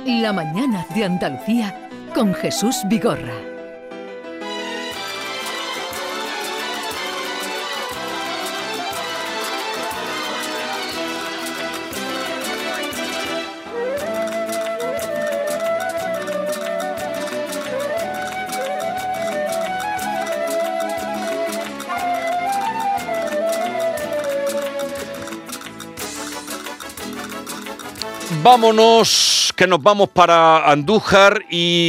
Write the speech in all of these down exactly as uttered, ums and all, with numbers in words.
La mañana de Andalucía con Jesús Vigorra. Vámonos, que nos vamos para Andújar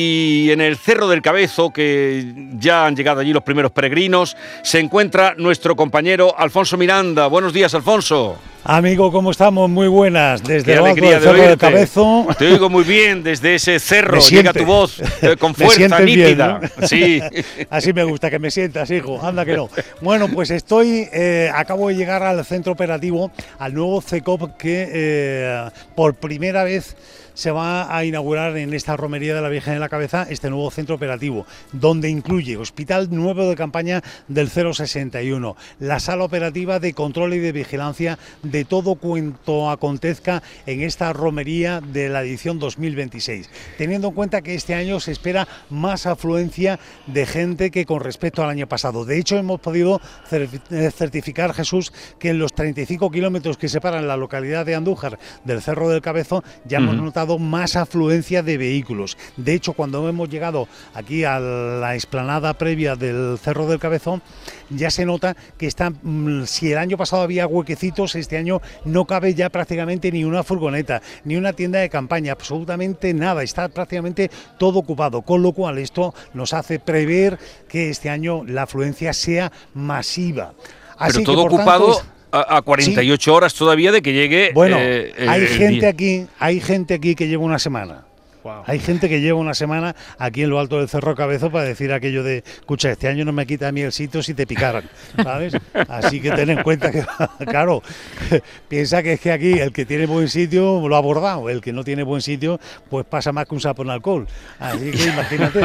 y en el Cerro del Cabezo, que ya han llegado allí los primeros peregrinos, se encuentra nuestro compañero Alfonso Miranda. Buenos días, Alfonso. Amigo, ¿cómo estamos? Muy buenas. Desde el alto del Cerro del Cabezo. Te oigo muy bien desde ese cerro. Llega tu voz eh, con fuerza nítida. Bien, ¿no? Sí. Así me gusta que me sientas, hijo. Anda que no. Bueno, pues estoy, eh, acabo de llegar al centro operativo, al nuevo C E C O P que eh, por primera vez se va a inaugurar en esta romería de la Virgen de la Cabeza este nuevo centro operativo, donde incluye Hospital Nuevo de Campaña del cero sesenta y uno, la sala operativa de control y de vigilancia de todo cuanto acontezca en esta romería de la edición dos mil veintiséis, teniendo en cuenta que este año se espera más afluencia de gente que con respecto al año pasado. De hecho, hemos podido certificar, Jesús, que en los treinta y cinco kilómetros que separan la localidad de Andújar del Cerro del Cabezo ya uh-huh. hemos notado más afluencia de vehículos. De hecho, cuando hemos llegado aquí a la explanada previa del Cerro del Cabezón, ya se nota que está, si el año pasado había huequecitos, este año no cabe ya prácticamente ni una furgoneta, ni una tienda de campaña, absolutamente nada, está prácticamente todo ocupado, con lo cual esto nos hace prever que este año la afluencia sea masiva. Así Pero todo que, ocupado... Tanto, a cuarenta y ocho sí. horas todavía de que llegue. Bueno, eh, hay gente día. aquí, hay gente aquí que lleva una semana. Wow. Hay gente que lleva una semana aquí en lo alto del Cerro Cabezo para decir aquello de, escucha, este año no me quita a mí el sitio si te picaran, ¿sabes? Así que ten en cuenta que, claro, piensa que es que aquí el que tiene buen sitio lo ha abordado, el que no tiene buen sitio pues pasa más que un sapo en alcohol. Así que imagínate.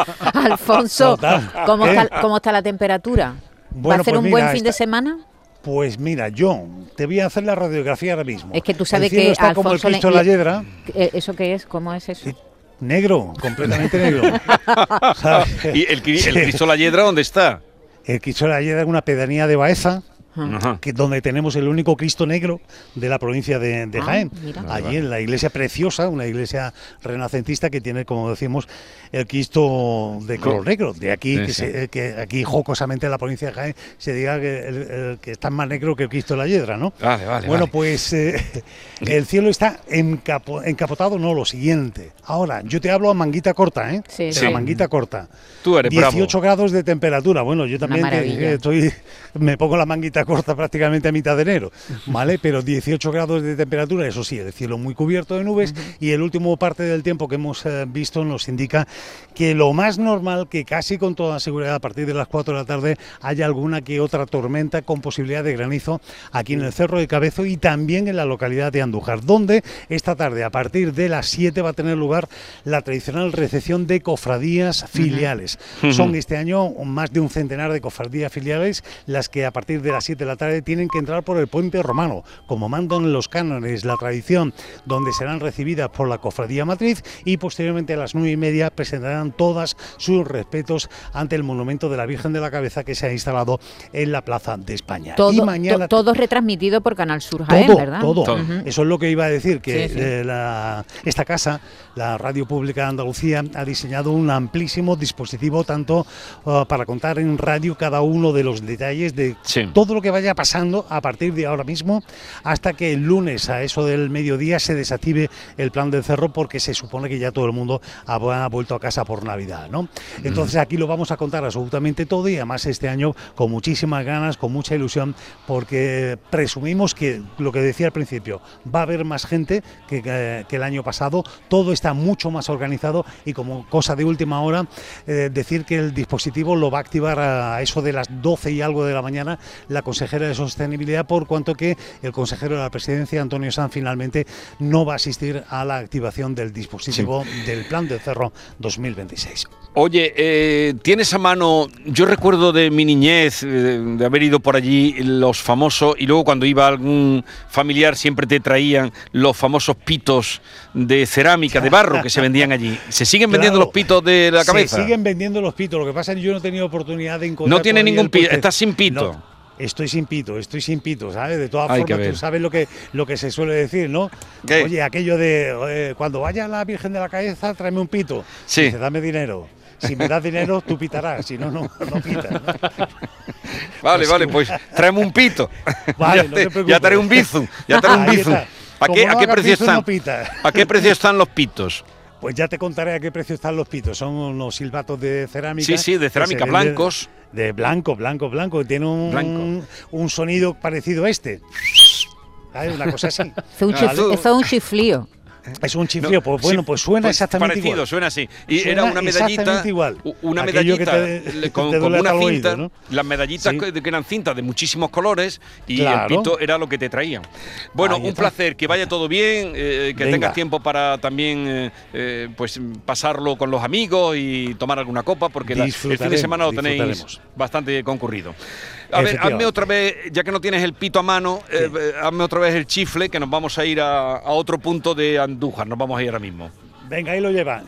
Alfonso, ¿cómo, ¿Eh? está, ¿cómo está la temperatura? Bueno, ¿Va a ser pues un mira, buen fin esta... de semana? Pues mira, yo te voy a hacer la radiografía ahora mismo. Es que tú sabes el cielo que está Alfonso como el Cristo le... de la Hiedra. ¿Eso qué es? ¿Cómo es eso? Negro, completamente negro. ¿Y el, el Cristo de la Hiedra dónde está? El Cristo de la Hiedra es una pedanía de Baeza, uh-huh. que donde tenemos el único Cristo negro de la provincia de, de ah, Jaén. Mira. Allí en la iglesia preciosa, una iglesia renacentista que tiene, como decimos, el Cristo de color negro. De aquí, sí, que, sí. Se, que aquí jocosamente en la provincia de Jaén se diga que, el, el, que está más negro que el Cristo de la Hiedra, ¿no? Vale, vale, bueno, vale. pues eh, el cielo está encapo, encapotado, no, lo siguiente. Ahora, yo te hablo a manguita corta, ¿eh? Sí, de sí. la manguita corta. Tú eres dieciocho bravo. grados de temperatura. Bueno, yo también te, estoy, me pongo la manguita corta prácticamente a mitad de enero, ¿vale? Pero dieciocho grados de temperatura, eso sí, el cielo muy cubierto de nubes, uh-huh. y el último parte del tiempo que hemos eh, visto nos indica que lo más normal, que casi con toda seguridad a partir de las cuatro de la tarde haya alguna que otra tormenta con posibilidad de granizo aquí en el Cerro de Cabezo y también en la localidad de Andújar, donde esta tarde a partir de las siete va a tener lugar la tradicional recepción de cofradías filiales. Uh-huh. Son este año más de un centenar de cofradías filiales las que a partir de las siete de la tarde tienen que entrar por el puente romano, como mandan los cánones, la tradición, donde serán recibidas por la cofradía matriz y posteriormente a las nueve y media presentarán todas sus respetos ante el monumento de la Virgen de la Cabeza que se ha instalado en la Plaza de España. Todo, y mañana to, todo retransmitido por Canal Sur Jaén, todo, ¿verdad? Todo, todo. Uh-huh. Eso es lo que iba a decir, que sí, sí. Eh, la, esta casa, la Radio Pública de Andalucía, ha diseñado un amplísimo dispositivo tanto uh, para contar en radio cada uno de los detalles de sí. todo lo que vaya pasando a partir de ahora mismo hasta que el lunes a eso del mediodía se desactive el plan del cerro, porque se supone que ya todo el mundo ha, ha vuelto a casa por Navidad, ¿no? Entonces aquí lo vamos a contar absolutamente todo y además este año con muchísimas ganas, con mucha ilusión, porque presumimos que, lo que decía al principio, va a haber más gente que, que, que el año pasado, todo está mucho más organizado y como cosa de última hora, eh, decir que el dispositivo lo va a activar a eso de las doce y algo de la mañana la consejera de Sostenibilidad, por cuanto que el consejero de la Presidencia, Antonio Sanz, finalmente no va a asistir a la activación del dispositivo sí. del Plan del Cerro dos mil veintiséis. Oye, eh, ¿tienes a mano? Yo recuerdo de mi niñez, eh, de haber ido por allí los famosos, y luego cuando iba algún familiar siempre te traían los famosos pitos de cerámica, de barro que se vendían allí. ¿Se siguen vendiendo Claro, los pitos de la cabeza? Se siguen vendiendo los pitos. Lo que pasa es que yo no he tenido oportunidad de encontrar. No tiene todavía ningún el pito, pueste- está sin pito. No, estoy sin pito, estoy sin pito, ¿sabes? De todas Hay que formas, ver. tú sabes lo que, lo que se suele decir, ¿no? ¿Qué? Oye, aquello de eh, cuando vaya la Virgen de la Cabeza, tráeme un pito. Sí. Dice, dame dinero. Si me das dinero, tú pitarás. Si no, no, no pitas. ¿no? Vale, Pues vale, sí. pues traemos un pito. Vale, ya, no te te, preocupes. ya te haré un bizum, ya te haré un Ahí bizum. está. ¿A Como qué, no a qué haga precio bizum, están? no pita. ¿A qué precio están los pitos? Pues ya te contaré a qué precio están los pitos. Son unos silbatos de cerámica. Sí, sí, de que se cerámica, venden blancos. De blanco, blanco, blanco. Tiene un, Blanco. un sonido parecido a este. ¿Sabes? Una cosa así. Eso es un, Ah, chif- tú- eso es un chiflío. Es un chiflío. Pues bueno, Sí, pues suena pues exactamente parecido, igual. suena así. Y Suena era una medallita, exactamente igual. u- una Aquello que medallita te- le- te con, duele con una hasta el cinta, oído, ¿no? las medallitas Sí. que, que eran cintas de muchísimos colores y Claro. el pito era lo que te traían. Bueno, Ahí un está. placer, que vaya todo bien, eh, que Venga. tengas tiempo para también eh, eh, pues pasarlo con los amigos y tomar alguna copa, porque la- el fin de Disfrutaremos, semana lo tenéis disfrutaremos. bastante concurrido. A ver, Efectivamente. hazme otra vez, ya que no tienes el pito a mano, eh, eh, hazme otra vez el chifle, que nos vamos a ir a, a otro punto de Andújar, nos vamos a ir ahora mismo. Venga, ahí lo lleva.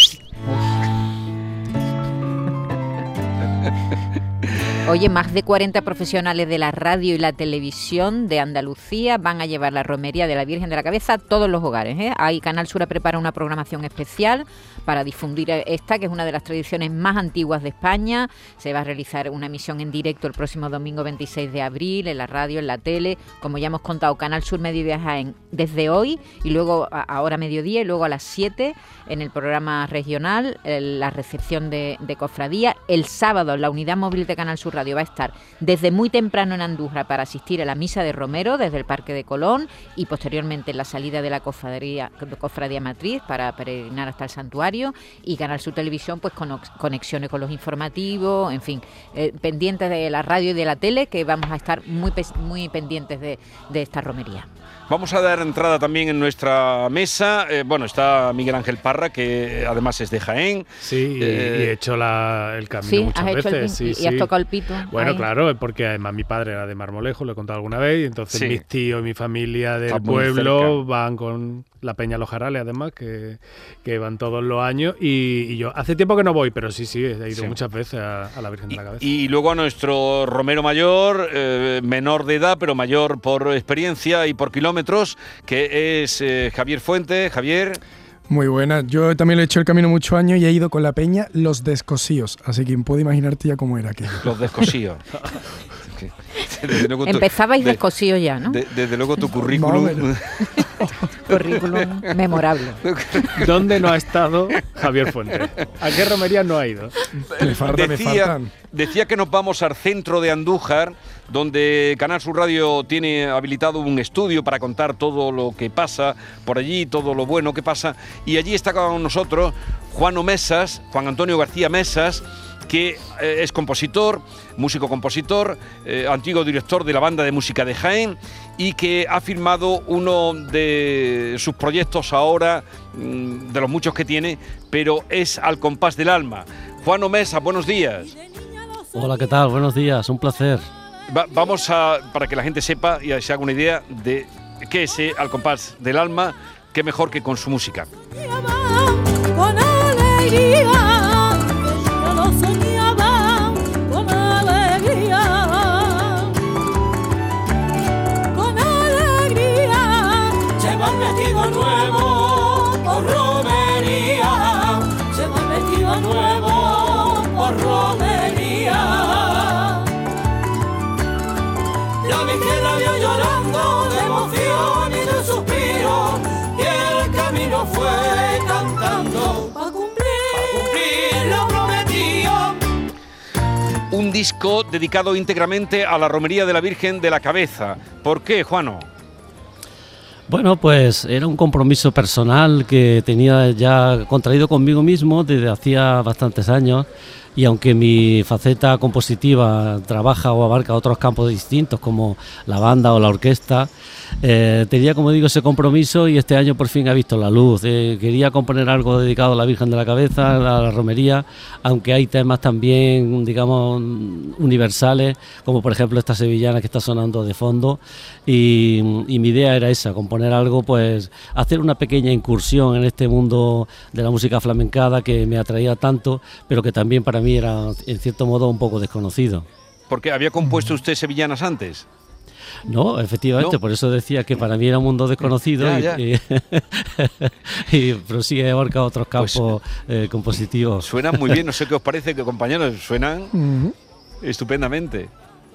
Oye, más de cuarenta profesionales de la radio y la televisión de Andalucía van a llevar la romería de la Virgen de la Cabeza a todos los hogares, ¿eh? Ahí Canal Sur ha preparado una programación especial para difundir esta, que es una de las tradiciones más antiguas de España. Se va a realizar una emisión en directo el próximo domingo veintiséis de abril, en la radio, en la tele. Como ya hemos contado, Canal Sur Mediodía Jaén desde hoy, y luego a, ahora mediodía, y luego a las siete en el programa regional, el- la recepción de, de cofradía. El sábado, la unidad móvil de Canal Sur Radio va a estar desde muy temprano en Andújar para asistir a la misa de Romero desde el Parque de Colón, y posteriormente en la salida de la cofradía, cofradía matriz para peregrinar hasta el santuario. Y Canal Sur Televisión, pues con ox- conexiones con los informativos, en fin, eh, pendientes de la radio y de la tele, que vamos a estar muy, pes- muy pendientes de, de esta romería. Vamos a dar entrada también en nuestra mesa. Eh, bueno, está Miguel Ángel Parra, que además es de Jaén. Sí, y- Eh, y he hecho la- el camino Sí, muchas has hecho el veces. pin- sí, y, y has sí. tocado el pito. Bueno, ahí. claro, porque además mi padre era de Marmolejo, lo he contado alguna vez, y entonces Sí. mis tíos y mi familia del Está muy pueblo cerca. van con la Peña Los Jarales, además, que, que van todos los años, y, y yo hace tiempo que no voy, pero sí, sí, he ido Sí. muchas veces a, a la Virgen de la Cabeza. Y, y luego a nuestro Romero mayor, eh, menor de edad, pero mayor por experiencia y por kilómetros, que es eh, Javier Fuentes. Javier, Muy buena. Yo también lo he hecho el camino muchos años y he ido con la peña Los Descosíos. Así que puedo imaginarte ya cómo era aquello. los descosíos. Desde luego tu- Empezabais de- descosío ya, ¿no? de- desde luego tu Más o currículum. menos. Currículum memorable. ¿Dónde no ha estado Javier Fuentes? ¿A qué romería no ha ido? Me faltan, me Decía, faltan. decía que nos vamos al centro de Andújar, donde Canal Sur Radio tiene habilitado un estudio para contar todo lo que pasa por allí, todo lo bueno que pasa. Y allí está con nosotros Juan Mesas, Juan Antonio García Mesas, que eh, es compositor, músico-compositor, eh, antiguo director de la banda de música de Jaén, y que ha firmado uno de sus proyectos ahora, mm, de los muchos que tiene, pero es Al compás del alma. Juan Mesas, buenos días. Hola, ¿qué tal? Buenos días, un placer. Va- vamos a, para que la gente sepa y se haga una idea de qué es eh, Al compás del alma, qué mejor que con su música. Con alegría, yo lo soñaba con alegría, con alegría. Lleva el vestido nuevo por romería, lleva el vestido nuevo por romería. La Virgen la vio llorando de emoción y de suspiro, y el camino fue cantando pa' cumplir, pa' cumplir lo prometido. Un disco dedicado íntegramente a la romería de la Virgen de la Cabeza. ¿Por qué, Juano? Bueno, pues era un compromiso personal que tenía ya contraído conmigo mismo desde hacía bastantes años. y aunque mi faceta compositiva trabaja o abarca otros campos distintos como la banda o la orquesta, eh, tenía, como digo, ese compromiso y este año por fin ha visto la luz. Eh, quería componer algo dedicado a la Virgen de la Cabeza, a la romería, aunque hay temas también, digamos, universales, como por ejemplo esta sevillana que está sonando de fondo, y, y mi idea era esa, componer algo, pues hacer una pequeña incursión en este mundo de la música flamencada que me atraía tanto, pero que también para mí era en cierto modo un poco desconocido. Porque había compuesto usted sevillanas antes. No, efectivamente, ¿No? Por eso decía que para mí era un mundo desconocido, ya, y, ya. y, y, pero sí he abarcado otros campos pues, eh, compositivos. Suenan muy bien, no sé qué os parece, que compañeros, suenan Ujú. estupendamente.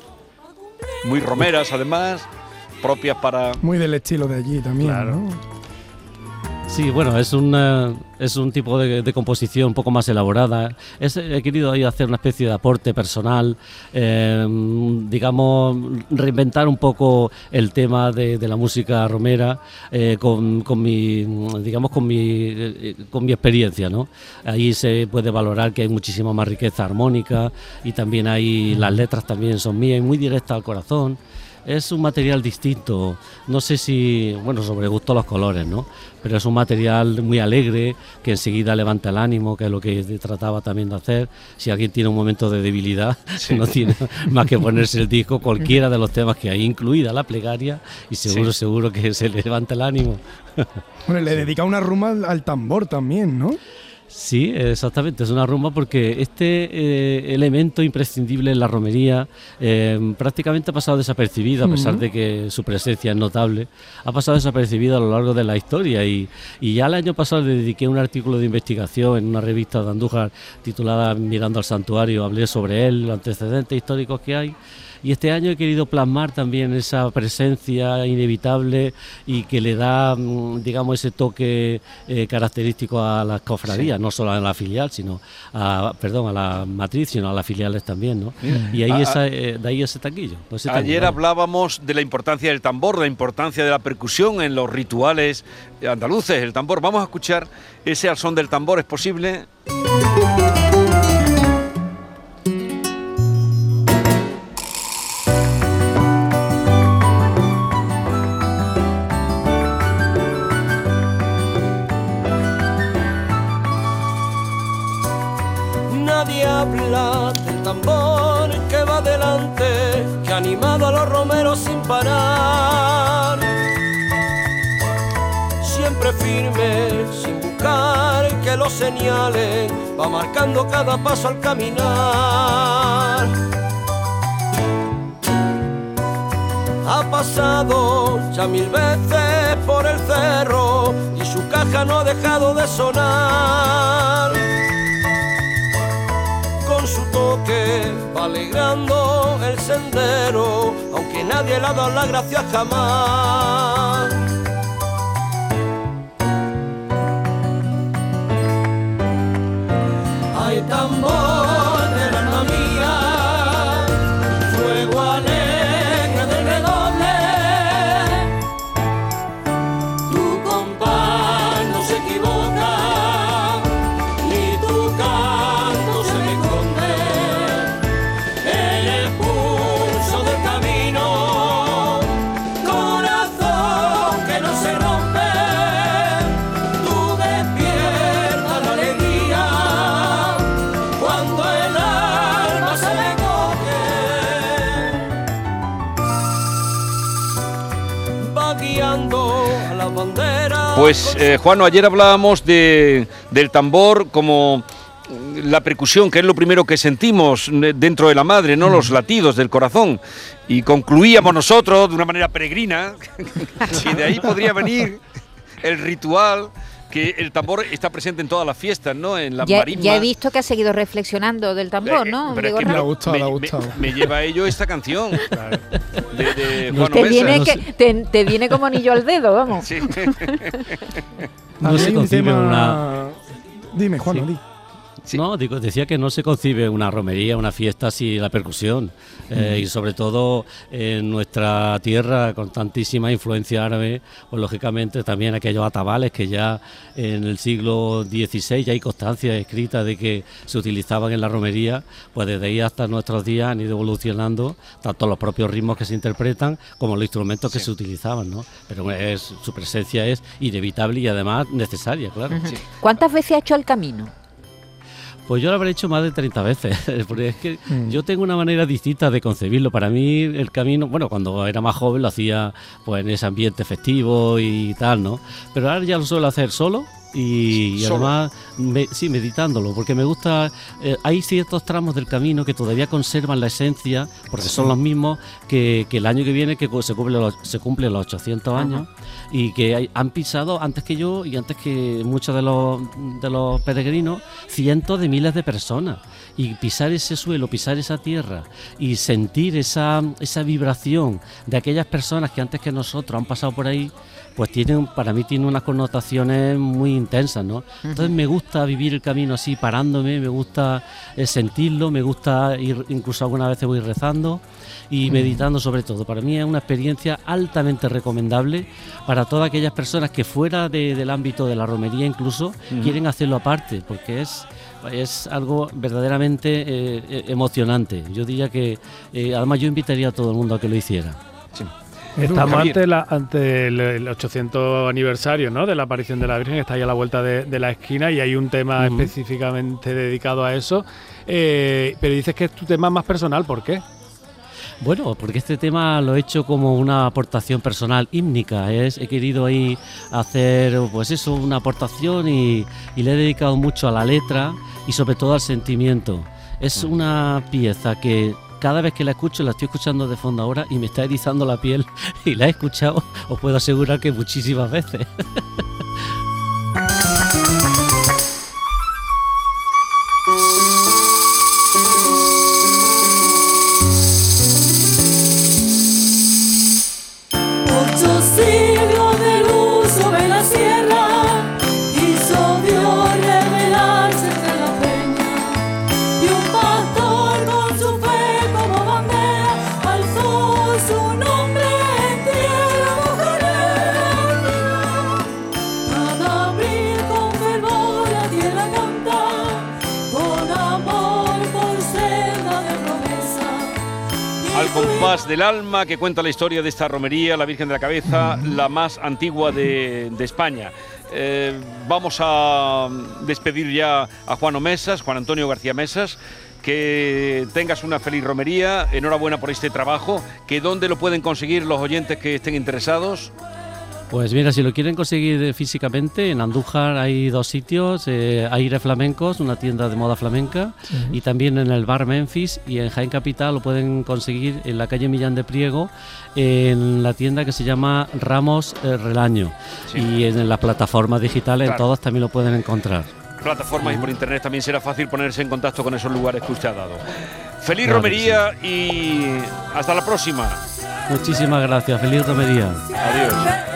Muy romeras, además, propias para... Muy del estilo de allí también, Claro. ¿no? Sí, bueno, es un, es un tipo de, de composición un poco más elaborada. Es, he querido ahí hacer una especie de aporte personal, eh, digamos, reinventar un poco el tema de, de la música romera eh, con, con mi, digamos, con mi, eh, con mi experiencia, ¿no? Ahí se puede valorar que hay muchísima más riqueza armónica y también hay, las letras también son mías y muy directas al corazón. Es un material distinto, no sé si, bueno, sobre gusto los colores, ¿no? Pero es un material muy alegre, que enseguida levanta el ánimo, que es lo que trataba también de hacer. Si alguien tiene un momento de debilidad, sí. no tiene más que ponerse el disco, cualquiera de los temas que hay, incluida la plegaria, y seguro, sí. seguro que se le levanta el ánimo. Bueno, le sí. dedica una rumba al, al tambor también, ¿no? Sí, exactamente, es una rumba porque este eh, elemento imprescindible en la romería eh, prácticamente ha pasado desapercibido, a pesar uh-huh. de que su presencia es notable, ha pasado desapercibido a lo largo de la historia y, y ya el año pasado le dediqué un artículo de investigación en una revista de Andújar titulada Mirando al Santuario, hablé sobre él, los antecedentes históricos que hay. Y este año he querido plasmar también esa presencia inevitable y que le da, digamos, ese toque eh, característico a las cofradías, sí. no solo a la filial, sino a, perdón, a la matriz, sino a las filiales también, ¿no? Mm. Y ahí a, esa, eh, de ahí ese taquillo. Ese ayer taquillo. hablábamos de la importancia del tambor, la importancia de la percusión en los rituales andaluces, el tambor. Vamos a escuchar ese al son del tambor, ¿es posible? Habla del tambor que va delante, que ha animado a los romeros sin parar. Siempre firme, sin buscar que lo señalen, va marcando cada paso al caminar. Ha pasado ya mil veces por el cerro y su caja no ha dejado de sonar. Con su toque va alegrando el sendero, aunque nadie le ha dado la gracia jamás. Hay tambor del alma mía, fuego alegre del redoble. Tu compás no se equivoca, ni tu canto se me esconde. El pulso del camino, corazón que no se rompe. Tú despiertas la alegría cuando el alma se me coge. Va guiando a las banderas. Pues, eh, Juano, ayer hablábamos de, del tambor como la percusión, que es lo primero que sentimos dentro de la madre, ¿no? Los latidos del corazón. Y concluíamos nosotros de una manera peregrina, y de ahí podría venir el ritual, que el tambor está presente en todas las fiestas, ¿no? En la Ya, marisma. ya he visto que ha seguido reflexionando del tambor, Eh, ¿no? pero es Diego que Le ha Ramos? gustado, me, le ha me- gustado. me lleva a ello esta canción de, de Juan te Omesa. viene, no que, sé. te, te viene como anillo al dedo, vamos. Sí. No Aquí se hay un concibe tema- una... Dime, Juan, Sí. di. Sí. No, digo, decía que no se concibe una romería, una fiesta sin la percusión. Eh, y sobre todo en nuestra tierra con tantísima influencia árabe, pues lógicamente también aquellos atabales que ya en el siglo dieciséis ya hay constancia escrita de que se utilizaban en la romería, pues desde ahí hasta nuestros días han ido evolucionando tanto los propios ritmos que se interpretan como los instrumentos que Sí. se utilizaban, ¿no? Pero es, su presencia es inevitable y además necesaria, claro. Ujú. Sí. ¿Cuántas veces ha hecho el camino? Pues yo lo habré hecho más de treinta veces, porque es que Mm. yo tengo una manera distinta de concebirlo. Para mí el camino, bueno, cuando era más joven lo hacía pues en ese ambiente festivo y tal, ¿no? Pero ahora ya lo suelo hacer solo y, y Solo. además, me- sí, meditándolo, porque me gusta, eh, hay ciertos tramos del camino que todavía conservan la esencia, porque son los mismos que, que el año que viene, que cu- se cumple los, se cumple los ochocientos años, y que hay- han pisado antes que yo y antes que muchos de los, de los peregrinos, cientos de miles de personas. Y pisar ese suelo, pisar esa tierra y sentir esa, esa vibración de aquellas personas que antes que nosotros han pasado por ahí, pues tienen, para mí tiene unas connotaciones muy intensas, ¿no? Entonces me gusta vivir el camino así, parándome, me gusta eh, sentirlo, me gusta ir, incluso algunas veces voy rezando y meditando sobre todo. Para mí es una experiencia altamente recomendable para todas aquellas personas que fuera de- del ámbito de la romería incluso quieren hacerlo aparte, porque es es algo verdaderamente eh, eh, emocionante. Yo diría que eh, además yo invitaría a todo el mundo a que lo hiciera. Sí. Estamos Javier. ante, la, ante el, el ochocientos aniversario, ¿no?, de la aparición de la Virgen, que está ahí a la vuelta de, de la esquina y hay un tema Ujú. específicamente dedicado a eso. Eh, pero dices que es tu tema más personal, ¿por qué? Bueno, porque este tema lo he hecho como una aportación personal hímnica. Es, he querido ahí hacer, pues eso, una aportación y, y le he dedicado mucho a la letra y sobre todo al sentimiento. Es una pieza que cada vez que la escucho, la estoy escuchando de fondo ahora y me está erizando la piel y la he escuchado, os puedo asegurar que muchísimas veces. Ocho siglos de luz sobre la sierra, hizo Dios revelarse entre la peña, y un pastor con su fe como bandera alzó su nombre en tierra mojarera. Cada abril con fervor la tierra canta, con amor por senda de promesa. Al compás del alma, que cuenta la historia de esta romería, la Virgen de la Cabeza, la más antigua de, de España. Eh, vamos a despedir ya a Juan Mesas, Juan Antonio García Mesas. Que tengas una feliz romería, enhorabuena por este trabajo. Que ¿dónde lo pueden conseguir los oyentes que estén interesados? Pues mira, si lo quieren conseguir eh, físicamente, en Andújar hay dos sitios, eh, Aire Flamencos, una tienda de moda flamenca, y también en el bar Memphis, y en Jaén Capital lo pueden conseguir en la calle Millán de Priego, en la tienda que se llama Ramos eh, Relaño, Sí. y en las plataformas digitales, Claro. en todas también lo pueden encontrar. Plataformas y por internet también será fácil ponerse en contacto con esos lugares que usted ha dado. Feliz Claro que romería y hasta la próxima. Muchísimas gracias, feliz romería. Adiós.